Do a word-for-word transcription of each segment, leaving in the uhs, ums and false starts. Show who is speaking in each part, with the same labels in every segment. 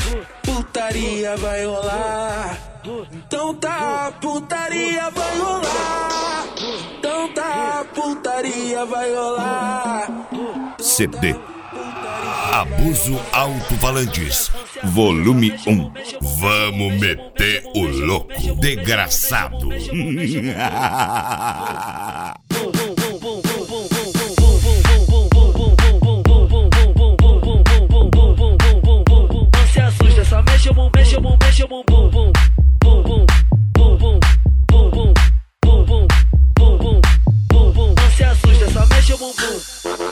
Speaker 1: putaria vai rolar. Então tá, putaria vai rolar. Então tá, putaria vai rolar.
Speaker 2: C D Abuso Alto-Falantes, volume um. Vamos meter o louco, desgraçado.
Speaker 1: Não se assusta, só mexe o bum, mexe o bum, mexe o bum, bum, bum, bum, bum, bum, bum, bum, bum, bum, bum, bum, bum, bum, bum. Não se assusta, só mexe o bum, bum.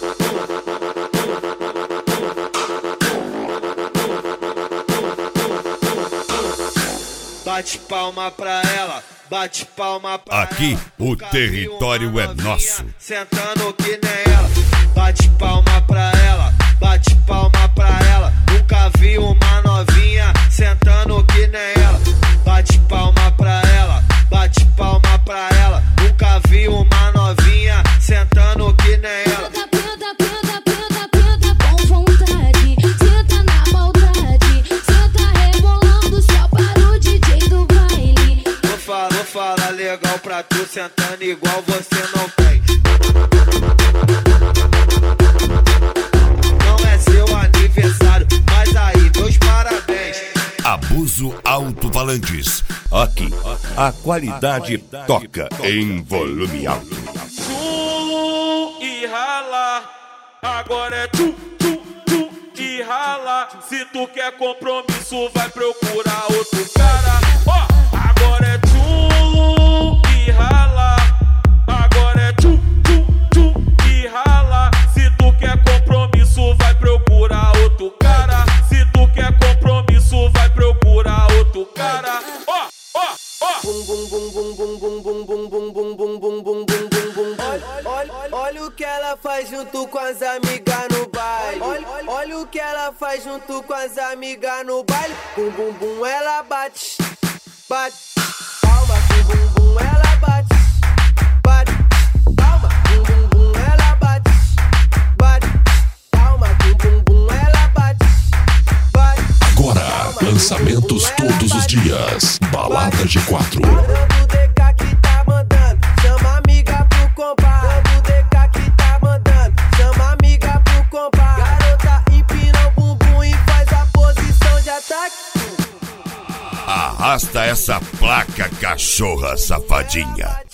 Speaker 1: Bate palma pra ela, bate palma pra
Speaker 2: Aqui
Speaker 1: ela.
Speaker 2: o território é nosso.
Speaker 1: Sentando que nem ela. Bate palma pra ela, bate palma pra ela. Nunca vi uma novinha sentando que nem ela. Bate palma pra ela, bate palma pra ela. Nunca vi uma novinha sentando que nem ela. Vou falar legal pra tu, sentando igual você não tem. Não é seu aniversário, mas aí, meus parabéns.
Speaker 2: Abuso Alto-Falantes. Aqui, a qualidade toca em volume alto.
Speaker 3: Tchum e rala, agora é tchum, tchum, tchum e rala. Se tu quer compromisso, vai procurar outro cara. Ó, oh, agora é tchum e rala, agora é tchum, tchum, tchum e rala. Se tu quer compromisso, vai procurar outro cara. Se tu quer compromisso, vai procurar outro cara. Ó, ó, ó.
Speaker 1: Bum bum bum bum bum bum bum bum bum bum bum bum bum bum bum. Olha, olha o que ela faz junto com as amigas no baile. Olha, olha o que ela faz junto com as amigas no baile. Bum bum bum ela bate, bate. Palma, bum bum bum ela bate, bate. Palma, bum bum bum ela bate, bate. Palma, bum bum bum ela bate, bate.
Speaker 4: Agora, lançamentos todos os dias. Balada G quatro.
Speaker 1: Dando D K que tá mandando, chama amiga pro compar. Dando D K que tá mandando, chama amiga pro compar. Garota empina o bumbum e faz a posição de ataque.
Speaker 2: Arrasta essa placa, cachorra safadinha.